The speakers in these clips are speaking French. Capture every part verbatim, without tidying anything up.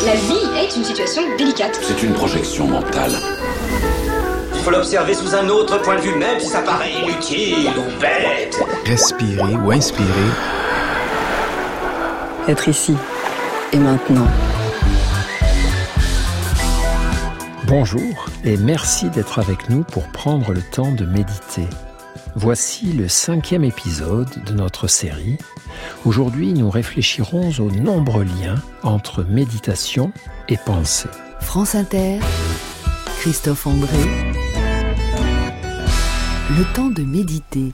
La vie est une situation délicate. C'est une projection mentale. Il faut l'observer sous un autre point de vue, même si ça paraît inutile ou bête. Respirer ou inspirer. Être ici et maintenant. Bonjour et merci d'être avec nous pour prendre le temps de méditer. Voici le cinquième épisode de notre série. Aujourd'hui, nous réfléchirons aux nombreux liens entre méditation et pensée. France Inter, Christophe André. Le temps de méditer.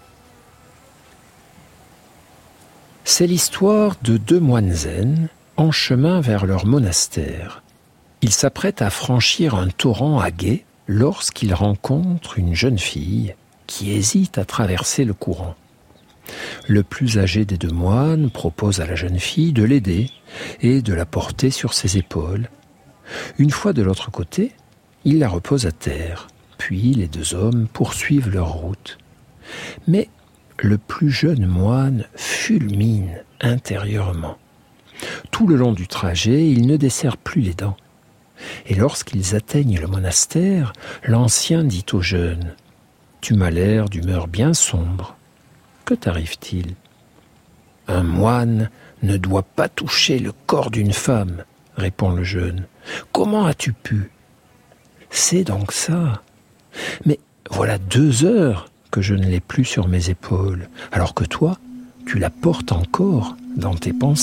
C'est l'histoire de deux moines zen en chemin vers leur monastère. Ils s'apprêtent à franchir un torrent à gué lorsqu'ils rencontrent une jeune fille qui hésite à traverser le courant. Le plus âgé des deux moines propose à la jeune fille de l'aider et de la porter sur ses épaules. Une fois de l'autre côté, il la repose à terre, puis les deux hommes poursuivent leur route. Mais le plus jeune moine fulmine intérieurement. Tout le long du trajet, il ne desserre plus les dents. Et lorsqu'ils atteignent le monastère, l'ancien dit au jeune « Tu m'as l'air d'humeur bien sombre. Que t'arrive-t-il » ? « Un moine ne doit pas toucher le corps d'une femme, » répond le jeune. « Comment as-tu pu ?»« C'est donc ça. Mais voilà deux heures que je ne l'ai plus sur mes épaules, alors que toi, tu la portes encore dans tes pensées. »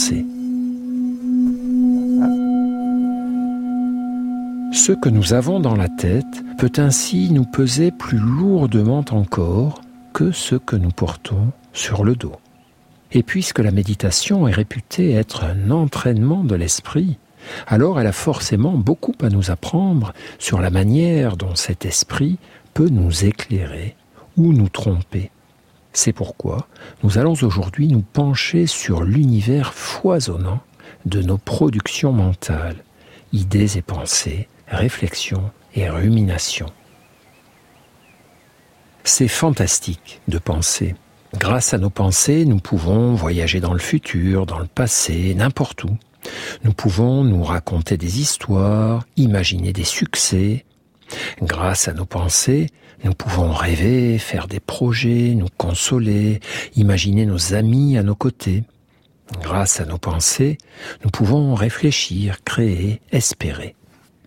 Ce que nous avons dans la tête peut ainsi nous peser plus lourdement encore que ce que nous portons sur le dos. Et puisque la méditation est réputée être un entraînement de l'esprit, alors elle a forcément beaucoup à nous apprendre sur la manière dont cet esprit peut nous éclairer ou nous tromper. C'est pourquoi nous allons aujourd'hui nous pencher sur l'univers foisonnant de nos productions mentales, idées et pensées, réflexions et ruminations. C'est fantastique de penser. Grâce à nos pensées, nous pouvons voyager dans le futur, dans le passé, n'importe où. Nous pouvons nous raconter des histoires, imaginer des succès. Grâce à nos pensées, nous pouvons rêver, faire des projets, nous consoler, imaginer nos amis à nos côtés. Grâce à nos pensées, nous pouvons réfléchir, créer, espérer.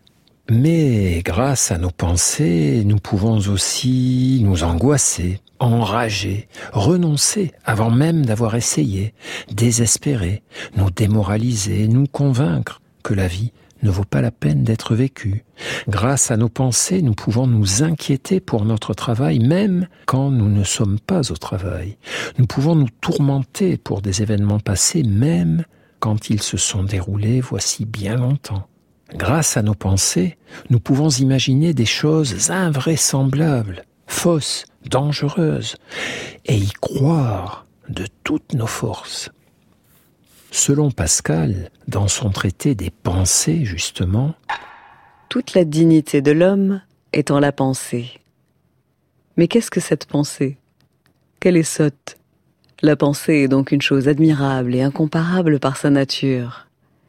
Mais grâce à nos pensées, nous pouvons aussi nous angoisser, enrager, renoncer avant même d'avoir essayé, désespérer, nous démoraliser, nous convaincre que la vie ne vaut pas la peine d'être vécue. Grâce à nos pensées, nous pouvons nous inquiéter pour notre travail, même quand nous ne sommes pas au travail. Nous pouvons nous tourmenter pour des événements passés, même quand ils se sont déroulés voici bien longtemps. Grâce à nos pensées, nous pouvons imaginer des choses invraisemblables, fausses, dangereuses, et y croire de toutes nos forces. Selon Pascal, dans son traité des pensées, justement, toute la dignité de l'homme est en la pensée. Mais qu'est-ce que cette pensée ? Qu'elle est sotte. La pensée est donc une chose admirable et incomparable par sa nature.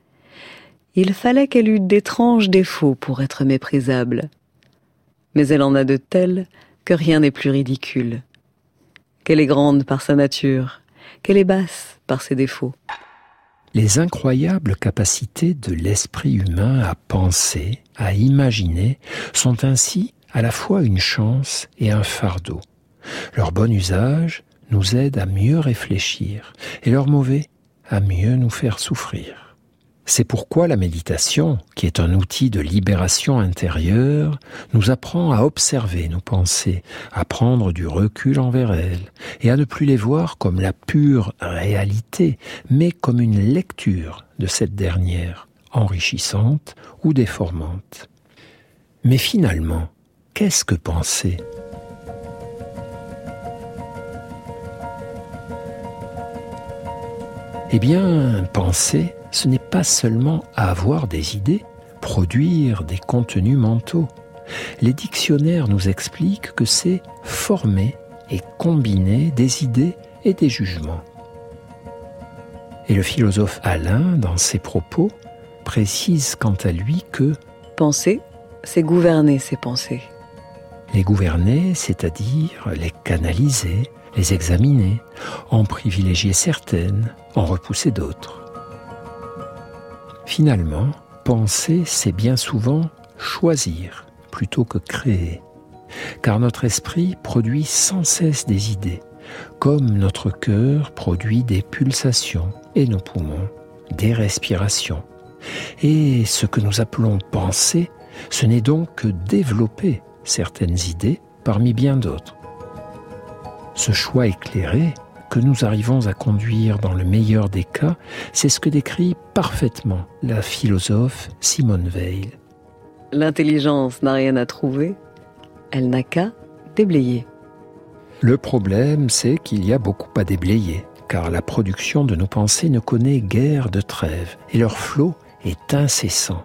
Il fallait qu'elle eût d'étranges défauts pour être méprisable. Mais elle en a de tels que rien n'est plus ridicule. Qu'elle est grande par sa nature, qu'elle est basse par ses défauts. Les incroyables capacités de l'esprit humain à penser, à imaginer, sont ainsi à la fois une chance et un fardeau. Leur bon usage nous aide à mieux réfléchir et leur mauvais à mieux nous faire souffrir. C'est pourquoi la méditation, qui est un outil de libération intérieure, nous apprend à observer nos pensées, à prendre du recul envers elles, et à ne plus les voir comme la pure réalité, mais comme une lecture de cette dernière, enrichissante ou déformante. Mais finalement, qu'est-ce que penser ? Eh bien, penser, ce n'est pas seulement avoir des idées, produire des contenus mentaux. Les dictionnaires nous expliquent que c'est former et combiner des idées et des jugements. Et le philosophe Alain, dans ses propos, précise quant à lui que penser, c'est gouverner ses pensées. Les gouverner, c'est-à-dire les canaliser, les examiner, en privilégier certaines, en repousser d'autres. Finalement, penser, c'est bien souvent choisir plutôt que créer, car notre esprit produit sans cesse des idées, comme notre cœur produit des pulsations et nos poumons des respirations. Et ce que nous appelons penser, ce n'est donc que développer certaines idées parmi bien d'autres. Ce choix éclairé que nous arrivons à conduire dans le meilleur des cas, c'est ce que décrit parfaitement la philosophe Simone Weil. L'intelligence n'a rien à trouver, elle n'a qu'à déblayer. Le problème, c'est qu'il y a beaucoup à déblayer, car la production de nos pensées ne connaît guère de trêve, et leur flot est incessant.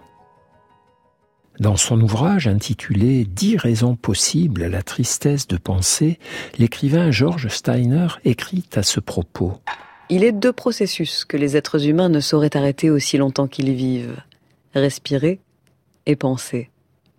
Dans son ouvrage intitulé « Dix raisons possibles à la tristesse de penser », l'écrivain George Steiner écrit à ce propos. Il est deux processus que les êtres humains ne sauraient arrêter aussi longtemps qu'ils vivent. Respirer et penser.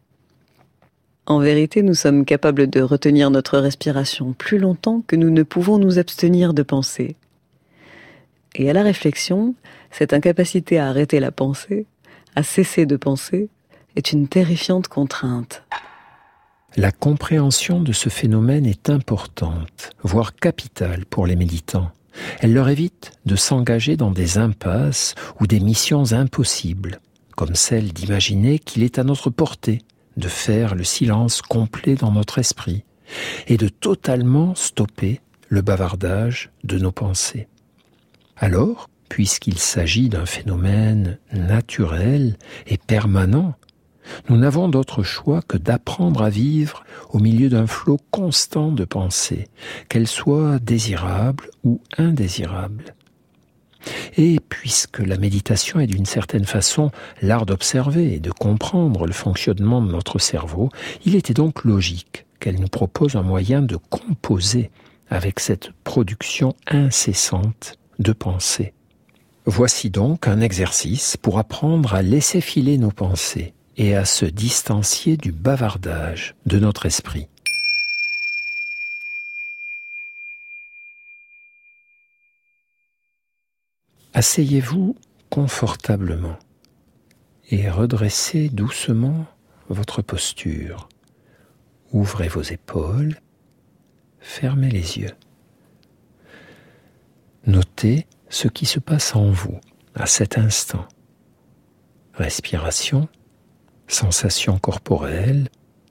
En vérité, nous sommes capables de retenir notre respiration plus longtemps que nous ne pouvons nous abstenir de penser. Et à la réflexion, cette incapacité à arrêter la pensée, à cesser de penser, est une terrifiante contrainte. La compréhension de ce phénomène est importante, voire capitale pour les méditants. Elle leur évite de s'engager dans des impasses ou des missions impossibles, comme celle d'imaginer qu'il est à notre portée de faire le silence complet dans notre esprit et de totalement stopper le bavardage de nos pensées. Alors, puisqu'il s'agit d'un phénomène naturel et permanent, nous n'avons d'autre choix que d'apprendre à vivre au milieu d'un flot constant de pensées, qu'elles soient désirables ou indésirables. Et puisque la méditation est d'une certaine façon l'art d'observer et de comprendre le fonctionnement de notre cerveau, il était donc logique qu'elle nous propose un moyen de composer avec cette production incessante de pensées. Voici donc un exercice pour apprendre à laisser filer nos pensées et à se distancier du bavardage de notre esprit. Asseyez-vous confortablement et redressez doucement votre posture. Ouvrez vos épaules, fermez les yeux. Notez ce qui se passe en vous à cet instant. Respiration, sensations corporelles,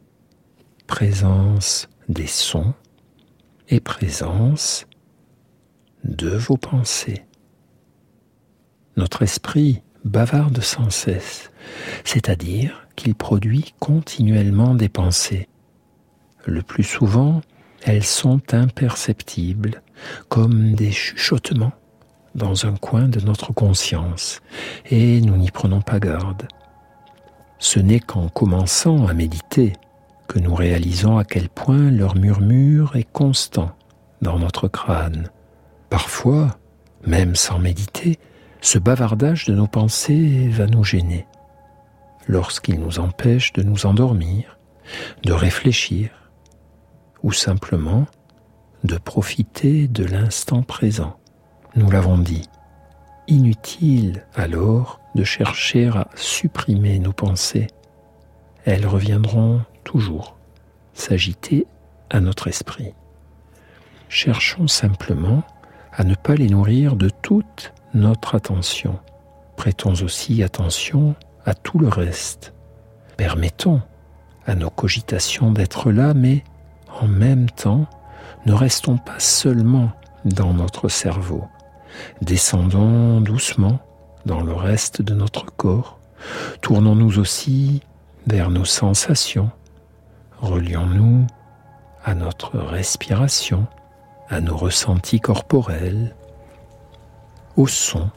présence des sons et présence de vos pensées. Notre esprit bavarde sans cesse, c'est-à-dire qu'il produit continuellement des pensées. Le plus souvent, elles sont imperceptibles, comme des chuchotements dans un coin de notre conscience, et nous n'y prenons pas garde. Ce n'est qu'en commençant à méditer que nous réalisons à quel point leur murmure est constant dans notre crâne. Parfois, même sans méditer, ce bavardage de nos pensées va nous gêner, lorsqu'il nous empêche de nous endormir, de réfléchir, ou simplement de profiter de l'instant présent. Nous l'avons dit, inutile alors de chercher à supprimer nos pensées. Elles reviendront toujours s'agiter à notre esprit. Cherchons simplement à ne pas les nourrir de toute notre attention. Prêtons aussi attention à tout le reste. Permettons à nos cogitations d'être là, mais en même temps, ne restons pas seulement dans notre cerveau. Descendons doucement dans le reste de notre corps. Tournons-nous aussi vers nos sensations. Relions-nous à notre respiration, à nos ressentis corporels, au son.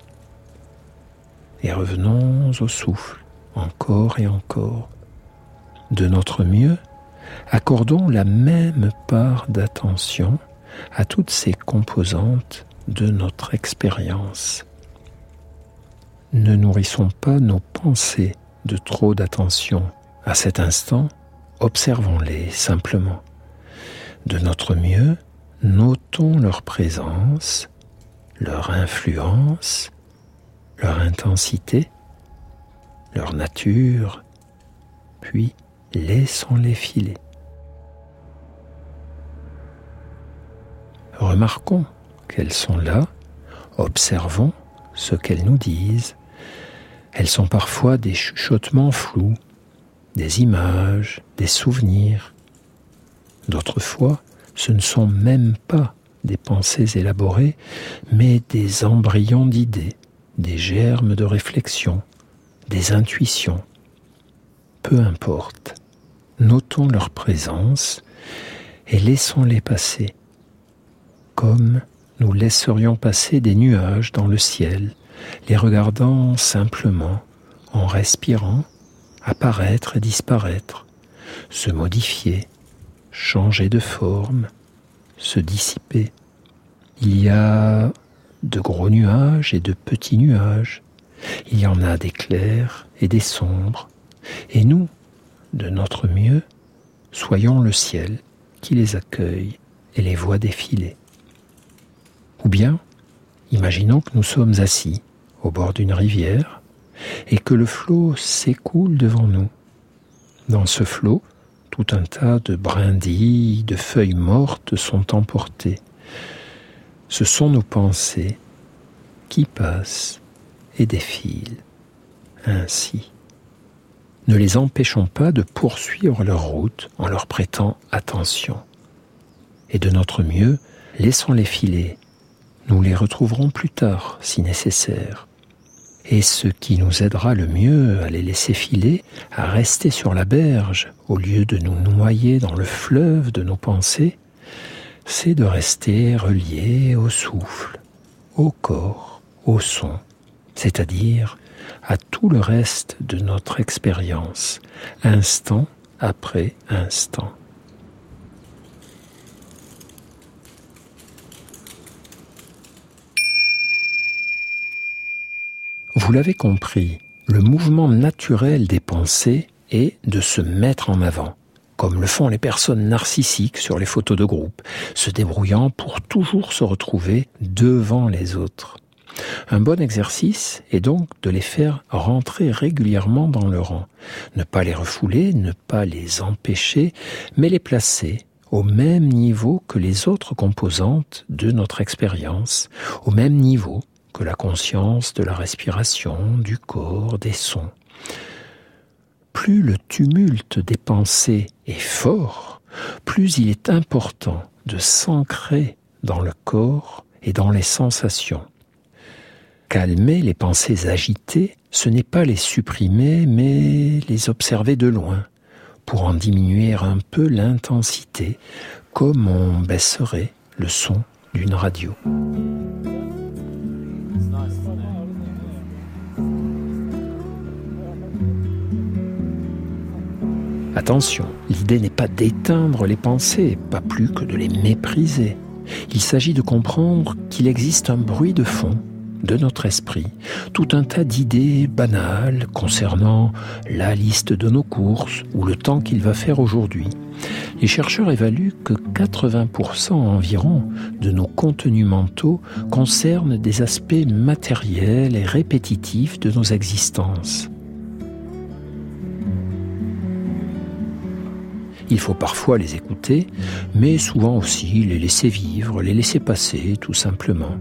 Et revenons au souffle, encore et encore. De notre mieux, accordons la même part d'attention à toutes ces composantes de notre expérience. ne nourrissons pas nos pensées de trop d'attention. À cet instant, observons-les simplement. De notre mieux, notons leur présence, leur influence, leur intensité, leur nature, puis laissons-les filer. Remarquons qu'elles sont là, observons ce qu'elles nous disent. Elles sont parfois des chuchotements flous, des images, des souvenirs. D'autres fois, ce ne sont même pas des pensées élaborées, mais des embryons d'idées, des germes de réflexion, des intuitions. Peu importe, notons leur présence et laissons-les passer, comme nous laisserions passer des nuages dans le ciel, les regardant simplement, en respirant, apparaître et disparaître, se modifier, changer de forme, se dissiper. Il y a de gros nuages et de petits nuages. Il y en a des clairs et des sombres. Et nous, de notre mieux, soyons le ciel qui les accueille et les voit défiler. Ou bien, imaginons que nous sommes assis au bord d'une rivière et que le flot s'écoule devant nous. Dans ce flot, tout un tas de brindilles, de feuilles mortes sont emportées. Ce sont nos pensées qui passent et défilent ainsi. Ne les empêchons pas de poursuivre leur route en leur prêtant attention. Et de notre mieux, laissons-les filer. Nous les retrouverons plus tard, si nécessaire. Et ce qui nous aidera le mieux à les laisser filer, à rester sur la berge, au lieu de nous noyer dans le fleuve de nos pensées, c'est de rester relié au souffle, au corps, au son, c'est-à-dire à tout le reste de notre expérience, instant après instant. Vous l'avez compris, le mouvement naturel des pensées est de se mettre en avant, comme le font les personnes narcissiques sur les photos de groupe, se débrouillant pour toujours se retrouver devant les autres. Un bon exercice est donc de les faire rentrer régulièrement dans le rang, ne pas les refouler, ne pas les empêcher, mais les placer au même niveau que les autres composantes de notre expérience, au même niveau que la conscience de la respiration, du corps, des sons. Plus le tumulte des pensées est fort, plus il est important de s'ancrer dans le corps et dans les sensations. Calmer les pensées agitées, ce n'est pas les supprimer, mais les observer de loin, pour en diminuer un peu l'intensité, comme on baisserait le son d'une radio. Attention, l'idée n'est pas d'éteindre les pensées, pas plus que de les mépriser. Il s'agit de comprendre qu'il existe un bruit de fond de notre esprit, tout un tas d'idées banales concernant la liste de nos courses ou le temps qu'il va faire aujourd'hui. Les chercheurs évaluent que quatre-vingts pour cent environ de nos contenus mentaux concernent des aspects matériels et répétitifs de nos existences. Il faut parfois les écouter, mais souvent aussi les laisser vivre, les laisser passer, tout simplement.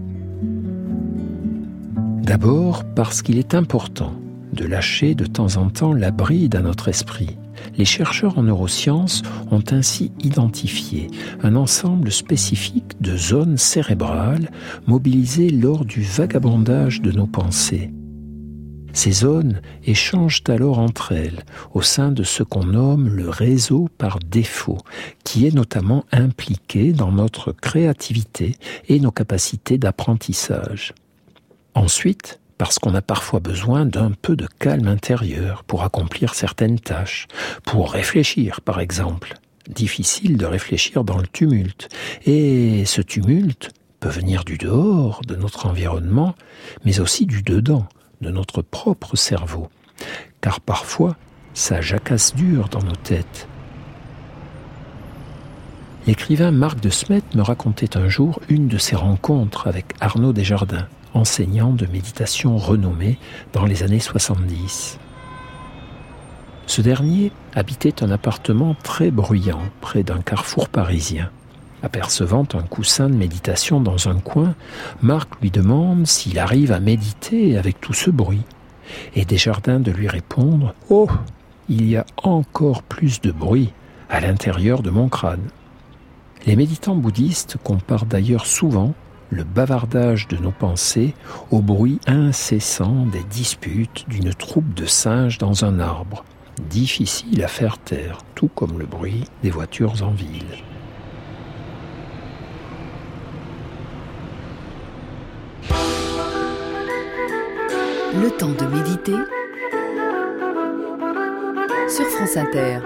D'abord parce qu'il est important de lâcher de temps en temps la bride à notre esprit. Les chercheurs en neurosciences ont ainsi identifié un ensemble spécifique de zones cérébrales mobilisées lors du vagabondage de nos pensées. Ces zones échangent alors entre elles au sein de ce qu'on nomme le réseau par défaut, qui est notamment impliqué dans notre créativité et nos capacités d'apprentissage. Ensuite, parce qu'on a parfois besoin d'un peu de calme intérieur pour accomplir certaines tâches, pour réfléchir par exemple. Difficile de réfléchir dans le tumulte, et ce tumulte peut venir du dehors, de notre environnement, mais aussi du dedans, de notre propre cerveau, car parfois, ça jacasse dur dans nos têtes. L'écrivain Marc de Smet me racontait un jour une de ses rencontres avec Arnaud Desjardins, enseignant de méditation renommé dans les années soixante-dix. Ce dernier habitait un appartement très bruyant près d'un carrefour parisien. Apercevant un coussin de méditation dans un coin, Marc lui demande s'il arrive à méditer avec tout ce bruit. Et Desjardins de lui répondre « Oh, il y a encore plus de bruit à l'intérieur de mon crâne ». Les méditants bouddhistes comparent d'ailleurs souvent le bavardage de nos pensées au bruit incessant des disputes d'une troupe de singes dans un arbre, difficile à faire taire, tout comme le bruit des voitures en ville. Le temps de méditer sur France Inter.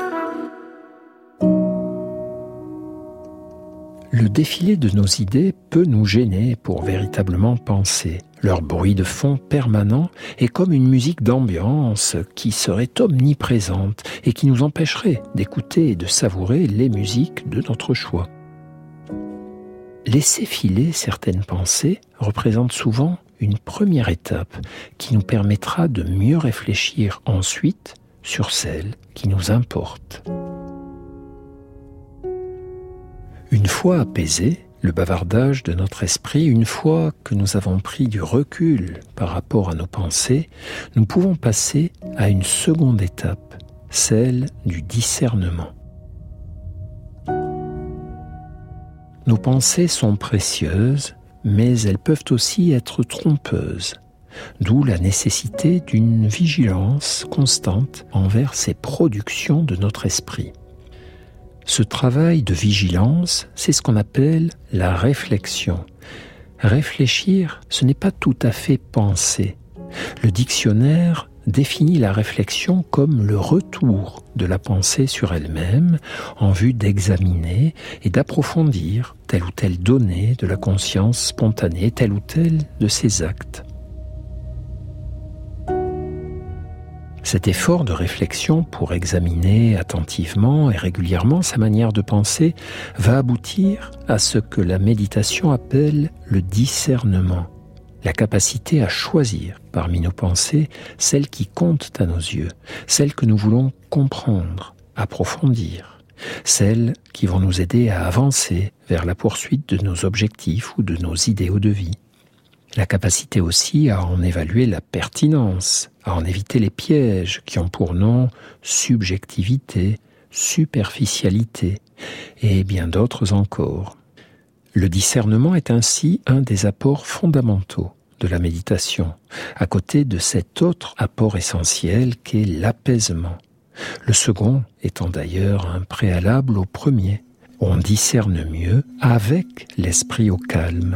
Le défilé de nos idées peut nous gêner pour véritablement penser. Leur bruit de fond permanent est comme une musique d'ambiance qui serait omniprésente et qui nous empêcherait d'écouter et de savourer les musiques de notre choix. Laisser filer certaines pensées représente souvent une première étape qui nous permettra de mieux réfléchir ensuite sur celles qui nous importent. Une fois apaisé, le bavardage de notre esprit, une fois que nous avons pris du recul par rapport à nos pensées, nous pouvons passer à une seconde étape, celle du discernement. Nos pensées sont précieuses, mais elles peuvent aussi être trompeuses, d'où la nécessité d'une vigilance constante envers ces productions de notre esprit. Ce travail de vigilance, c'est ce qu'on appelle la réflexion. Réfléchir, ce n'est pas tout à fait penser. Le dictionnaire définit la réflexion comme le retour de la pensée sur elle-même en vue d'examiner et d'approfondir telle ou telle donnée de la conscience spontanée, tel ou tel de ses actes. Cet effort de réflexion pour examiner attentivement et régulièrement sa manière de penser va aboutir à ce que la méditation appelle le discernement, la capacité à choisir parmi nos pensées celles qui comptent à nos yeux, celles que nous voulons comprendre, approfondir, celles qui vont nous aider à avancer vers la poursuite de nos objectifs ou de nos idéaux de vie. La capacité aussi à en évaluer la pertinence, à en éviter les pièges qui ont pour nom subjectivité, superficialité et bien d'autres encore. Le discernement est ainsi un des apports fondamentaux de la méditation, à côté de cet autre apport essentiel qu'est l'apaisement. Le second étant d'ailleurs un préalable au premier. On discerne mieux avec l'esprit au calme.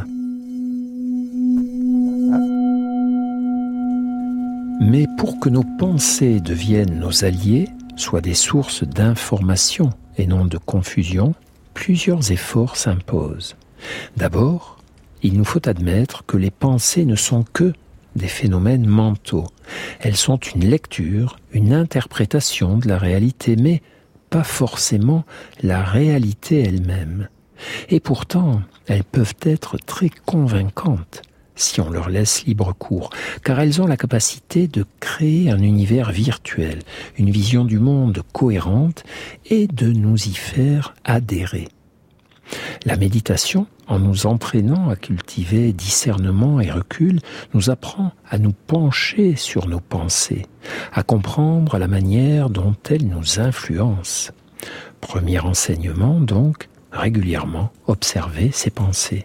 Mais pour que nos pensées deviennent nos alliés, soient des sources d'information et non de confusion, plusieurs efforts s'imposent. D'abord, il nous faut admettre que les pensées ne sont que des phénomènes mentaux. Elles sont une lecture, une interprétation de la réalité, mais pas forcément la réalité elle-même. Et pourtant, elles peuvent être très convaincantes si on leur laisse libre cours, car elles ont la capacité de créer un univers virtuel, une vision du monde cohérente et de nous y faire adhérer. La méditation, en nous entraînant à cultiver discernement et recul, nous apprend à nous pencher sur nos pensées, à comprendre la manière dont elles nous influencent. Premier enseignement, donc, régulièrement observer ses pensées.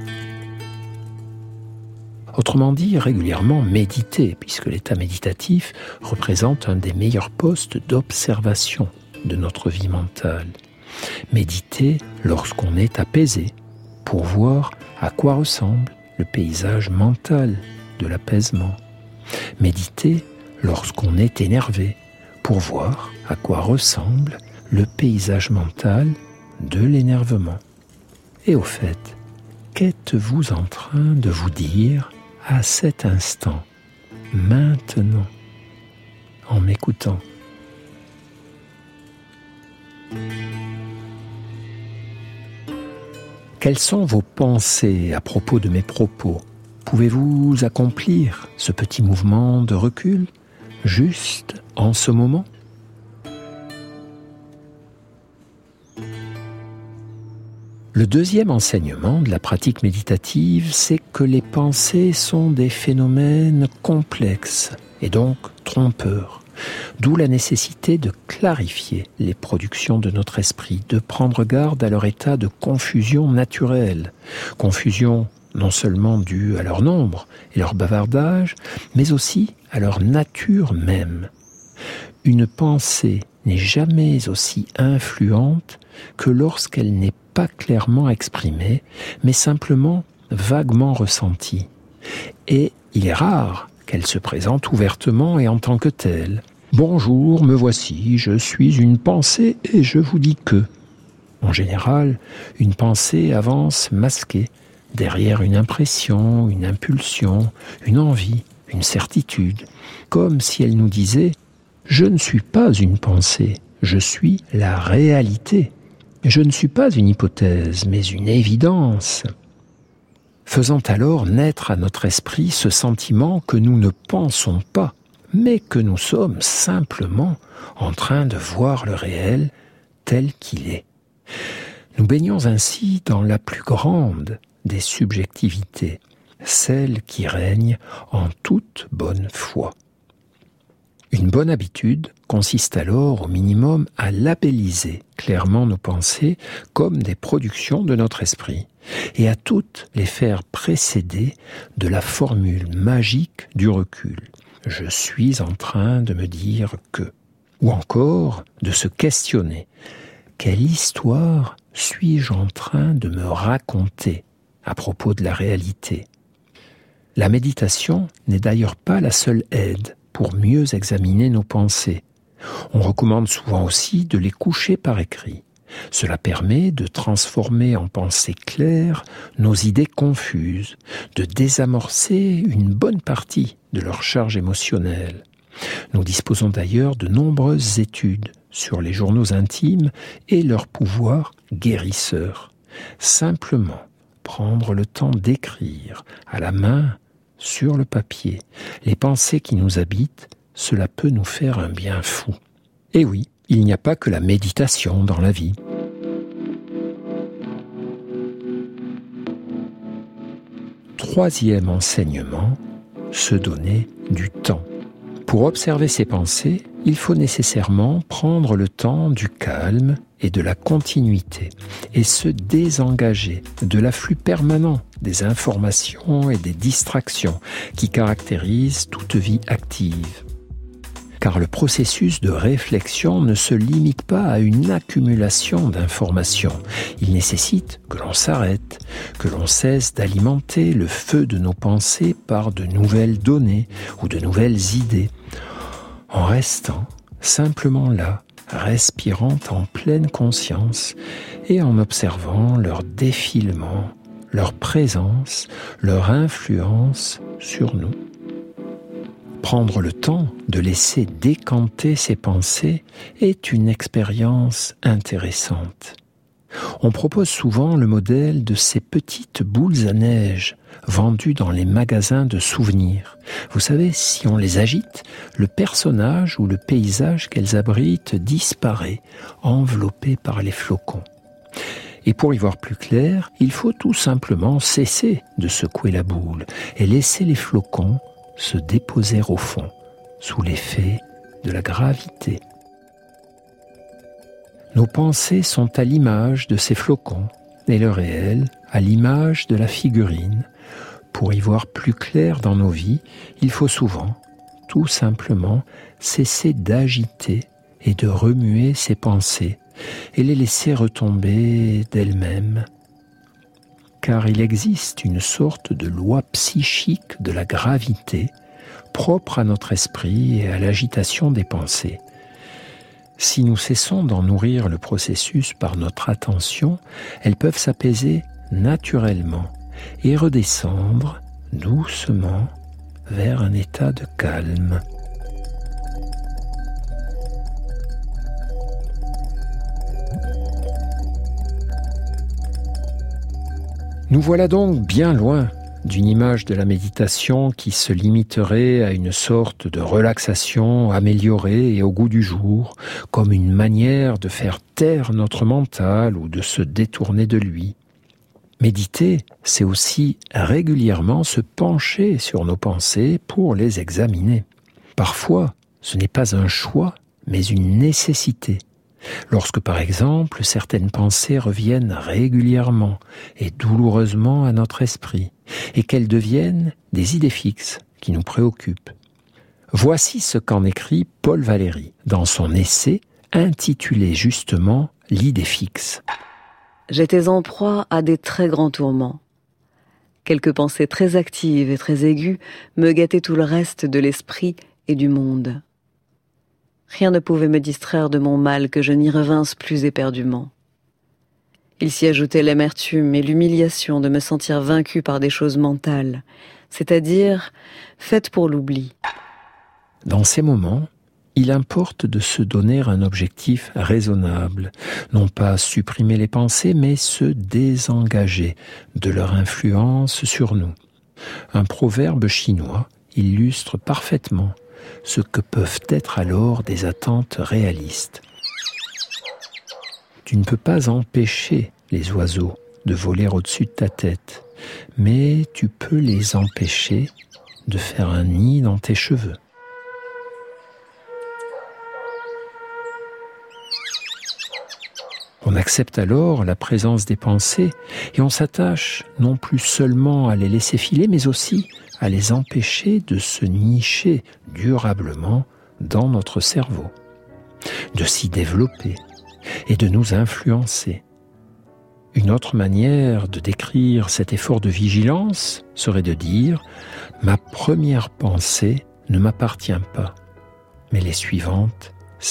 Autrement dit, régulièrement méditer, puisque l'état méditatif représente un des meilleurs postes d'observation de notre vie mentale. Méditer lorsqu'on est apaisé, pour voir à quoi ressemble le paysage mental de l'apaisement. Méditer lorsqu'on est énervé, pour voir à quoi ressemble le paysage mental de l'énervement. Et au fait, qu'êtes-vous en train de vous dire à cet instant, maintenant, en m'écoutant. Quelles sont vos pensées à propos de mes propos ? Pouvez-vous accomplir ce petit mouvement de recul, juste en ce moment ? Le deuxième enseignement de la pratique méditative, c'est que les pensées sont des phénomènes complexes et donc trompeurs. D'où la nécessité de clarifier les productions de notre esprit, de prendre garde à leur état de confusion naturelle. Confusion non seulement due à leur nombre et leur bavardage, mais aussi à leur nature même. Une pensée n'est jamais aussi influente que lorsqu'elle n'est pas clairement exprimée, mais simplement vaguement ressentie. Et il est rare qu'elle se présente ouvertement et en tant que telle. « Bonjour, me voici, je suis une pensée et je vous dis que... » En général, une pensée avance masquée, derrière une impression, une impulsion, une envie, une certitude, comme si elle nous disait « Je ne suis pas une pensée, je suis la réalité. Je ne suis pas une hypothèse, mais une évidence. » Faisant alors naître à notre esprit ce sentiment que nous ne pensons pas, mais que nous sommes simplement en train de voir le réel tel qu'il est. Nous baignons ainsi dans la plus grande des subjectivités, celle qui règne en toute bonne foi. Une bonne habitude consiste alors au minimum à labelliser clairement nos pensées comme des productions de notre esprit et à toutes les faire précéder de la formule magique du recul. Je suis en train de me dire que, ou encore de se questionner. Quelle histoire suis-je en train de me raconter à propos de la réalité ? La méditation n'est d'ailleurs pas la seule aide pour mieux examiner nos pensées. On recommande souvent aussi de les coucher par écrit. Cela permet de transformer en pensées claires nos idées confuses, de désamorcer une bonne partie de leur charge émotionnelle. Nous disposons d'ailleurs de nombreuses études sur les journaux intimes et leur pouvoir guérisseur. Simplement prendre le temps d'écrire à la main, sur le papier, les pensées qui nous habitent, cela peut nous faire un bien fou. Et oui, il n'y a pas que la méditation dans la vie. Troisième enseignement, se donner du temps. Pour observer ses pensées, il faut nécessairement prendre le temps du calme et de la continuité et se désengager de l'afflux permanent des informations et des distractions qui caractérisent toute vie active. Car le processus de réflexion ne se limite pas à une accumulation d'informations. Il nécessite que l'on s'arrête, que l'on cesse d'alimenter le feu de nos pensées par de nouvelles données ou de nouvelles idées, en restant simplement là, respirant en pleine conscience et en observant leur défilement, leur présence, leur influence sur nous. Prendre le temps de laisser décanter ses pensées est une expérience intéressante. On propose souvent le modèle de ces petites boules à neige vendues dans les magasins de souvenirs. Vous savez, si on les agite, le personnage ou le paysage qu'elles abritent disparaît, enveloppé par les flocons. Et pour y voir plus clair, il faut tout simplement cesser de secouer la boule et laisser les flocons se déposer au fond, sous l'effet de la gravité. Nos pensées sont à l'image de ces flocons, et le réel à l'image de la figurine. Pour y voir plus clair dans nos vies, il faut souvent, tout simplement, cesser d'agiter et de remuer ses pensées, et les laisser retomber d'elles-mêmes. Car il existe une sorte de loi psychique de la gravité, propre à notre esprit et à l'agitation des pensées. Si nous cessons d'en nourrir le processus par notre attention, elles peuvent s'apaiser naturellement et redescendre doucement vers un état de calme. Nous voilà donc bien loin d'une image de la méditation qui se limiterait à une sorte de relaxation améliorée et au goût du jour, comme une manière de faire taire notre mental ou de se détourner de lui. Méditer, c'est aussi régulièrement se pencher sur nos pensées pour les examiner. Parfois, ce n'est pas un choix, mais une nécessité. Lorsque, par exemple, certaines pensées reviennent régulièrement et douloureusement à notre esprit, et qu'elles deviennent des idées fixes qui nous préoccupent. Voici ce qu'en écrit Paul Valéry dans son essai intitulé justement « L'idée fixe ». J'étais en proie à des très grands tourments. Quelques pensées très actives et très aiguës me gâtaient tout le reste de l'esprit et du monde. Rien ne pouvait me distraire de mon mal que je n'y revinsse plus éperdument. Il s'y ajoutait l'amertume et l'humiliation de me sentir vaincue par des choses mentales, c'est-à-dire faites pour l'oubli. Dans ces moments, il importe de se donner un objectif raisonnable, non pas supprimer les pensées, mais se désengager de leur influence sur nous. Un proverbe chinois illustre parfaitement ce que peuvent être alors des attentes réalistes. Tu ne peux pas empêcher les oiseaux de voler au-dessus de ta tête, mais tu peux les empêcher de faire un nid dans tes cheveux. On accepte alors la présence des pensées et on s'attache non plus seulement à les laisser filer, mais aussi à les empêcher de se nicher durablement dans notre cerveau, de s'y développer et de nous influencer. Une autre manière de décrire cet effort de vigilance serait de dire « Ma première pensée ne m'appartient pas, mais les suivantes, si ».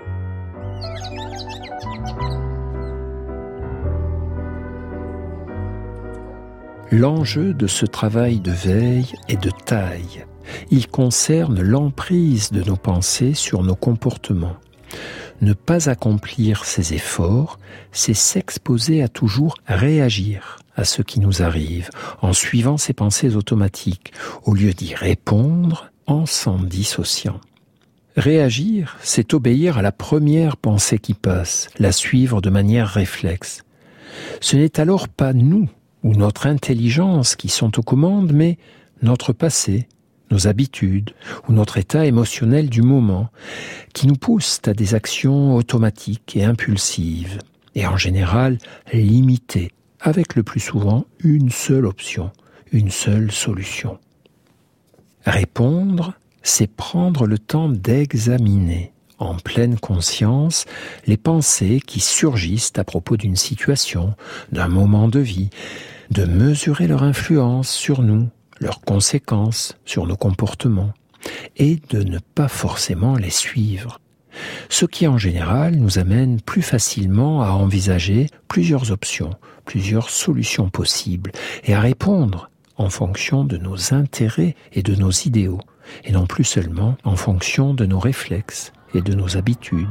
L'enjeu de ce travail de veille est de taille. Il concerne l'emprise de nos pensées sur nos comportements. Ne pas accomplir ces efforts, c'est s'exposer à toujours réagir à ce qui nous arrive, en suivant ces pensées automatiques, au lieu d'y répondre en s'en dissociant. Réagir, c'est obéir à la première pensée qui passe, la suivre de manière réflexe. Ce n'est alors pas nous ou notre intelligence qui sont aux commandes, mais notre passé, nos habitudes ou notre état émotionnel du moment qui nous poussent à des actions automatiques et impulsives, et en général limitées, avec le plus souvent une seule option, une seule solution. Répondre, c'est prendre le temps d'examiner en pleine conscience les pensées qui surgissent à propos d'une situation, d'un moment de vie, de mesurer leur influence sur nous, leurs conséquences sur nos comportements, et de ne pas forcément les suivre. Ce qui en général nous amène plus facilement à envisager plusieurs options, plusieurs solutions possibles, et à répondre en fonction de nos intérêts et de nos idéaux, et non plus seulement en fonction de nos réflexes et de nos habitudes.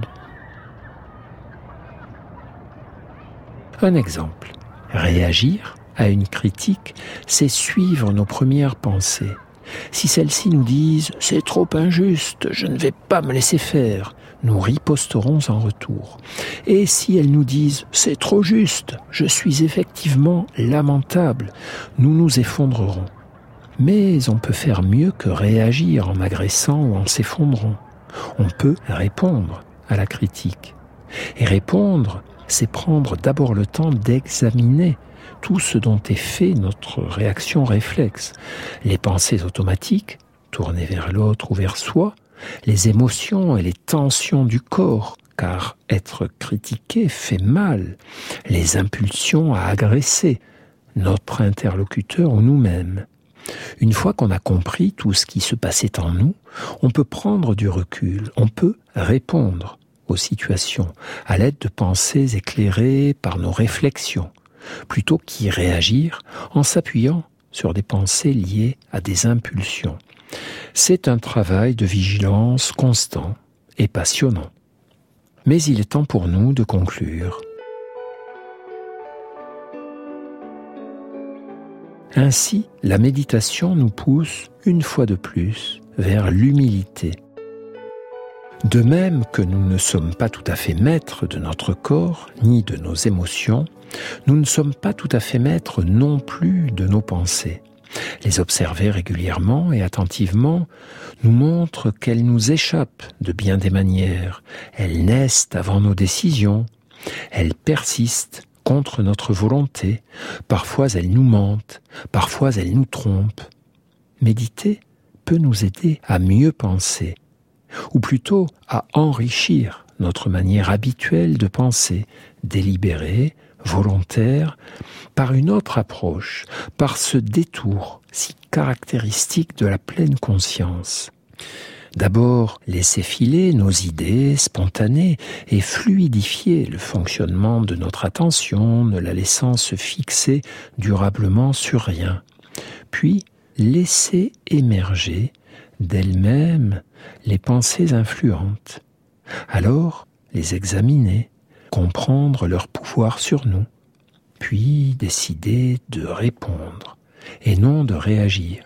Un exemple. Réagir à une critique, c'est suivre nos premières pensées. Si celles-ci nous disent « c'est trop injuste, je ne vais pas me laisser faire », nous riposterons en retour. Et si elles nous disent « c'est trop juste, je suis effectivement lamentable », nous nous effondrerons. Mais on peut faire mieux que réagir en agressant ou en s'effondrant. On peut répondre à la critique. Et répondre, c'est prendre d'abord le temps d'examiner tout ce dont est fait notre réaction réflexe. Les pensées automatiques, tournées vers l'autre ou vers soi, les émotions et les tensions du corps, car être critiqué fait mal, les impulsions à agresser notre interlocuteur ou nous-mêmes. Une fois qu'on a compris tout ce qui se passait en nous, on peut prendre du recul, on peut répondre aux situations à l'aide de pensées éclairées par nos réflexions, plutôt qu'y réagir en s'appuyant sur des pensées liées à des impulsions. C'est un travail de vigilance constant et passionnant. Mais il est temps pour nous de conclure. Ainsi, la méditation nous pousse, une fois de plus, vers l'humilité. De même que nous ne sommes pas tout à fait maîtres de notre corps, ni de nos émotions, nous ne sommes pas tout à fait maîtres non plus de nos pensées. Les observer régulièrement et attentivement nous montre qu'elles nous échappent de bien des manières. Elles naissent avant nos décisions. Elles persistent contre notre volonté. Parfois elles nous mentent, parfois elles nous trompent. Méditer peut nous aider à mieux penser, ou plutôt à enrichir notre manière habituelle de penser, délibérée, volontaire, par une autre approche, par ce détour si caractéristique de la pleine conscience. D'abord, laisser filer nos idées spontanées et fluidifier le fonctionnement de notre attention, ne la laissant se fixer durablement sur rien. Puis, laisser émerger d'elles-mêmes les pensées influentes. Alors, les examiner, comprendre leur pouvoir sur nous, puis décider de répondre et non de réagir.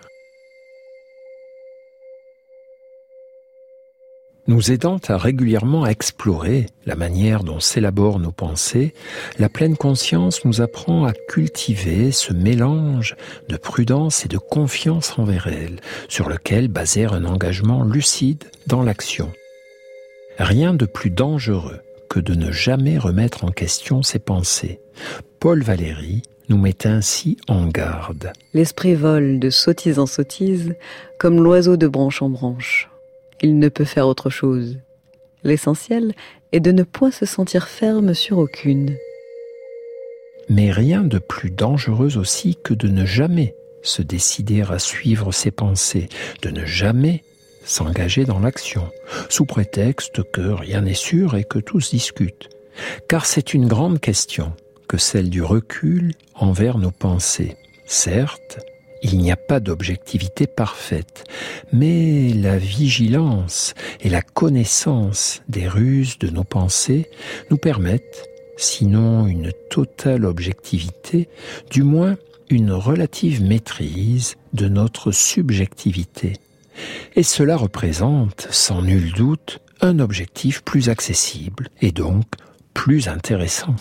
Nous aidant à régulièrement explorer la manière dont s'élaborent nos pensées, la pleine conscience nous apprend à cultiver ce mélange de prudence et de confiance envers elle, sur lequel baser un engagement lucide dans l'action. Rien de plus dangereux que de ne jamais remettre en question ses pensées. Paul Valéry nous met ainsi en garde. L'esprit vole de sottise en sottise, comme l'oiseau de branche en branche. Il ne peut faire autre chose. L'essentiel est de ne point se sentir ferme sur aucune. Mais rien de plus dangereux aussi que de ne jamais se décider à suivre ses pensées, de ne jamais s'engager dans l'action, sous prétexte que rien n'est sûr et que tous discutent. Car c'est une grande question que celle du recul envers nos pensées. Certes, il n'y a pas d'objectivité parfaite, mais la vigilance et la connaissance des ruses de nos pensées nous permettent, sinon une totale objectivité, du moins une relative maîtrise de notre subjectivité. Et cela représente, sans nul doute, un objectif plus accessible et donc plus intéressant.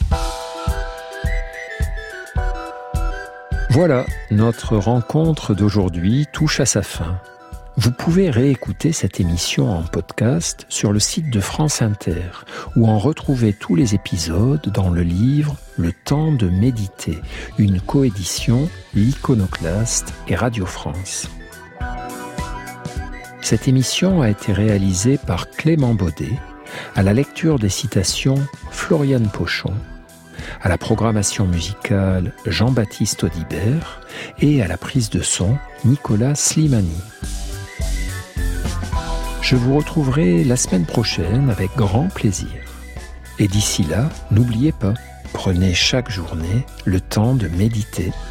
Voilà, notre rencontre d'aujourd'hui touche à sa fin. Vous pouvez réécouter cette émission en podcast sur le site de France Inter ou en retrouver tous les épisodes dans le livre Le temps de méditer, une coédition L'Iconoclaste et Radio France. Cette émission a été réalisée par Clément Baudet, à la lecture des citations Floriane Pochon, à la programmation musicale Jean-Baptiste Audibert et à la prise de son Nicolas Slimani. Je vous retrouverai la semaine prochaine avec grand plaisir. Et d'ici là, n'oubliez pas, prenez chaque journée le temps de méditer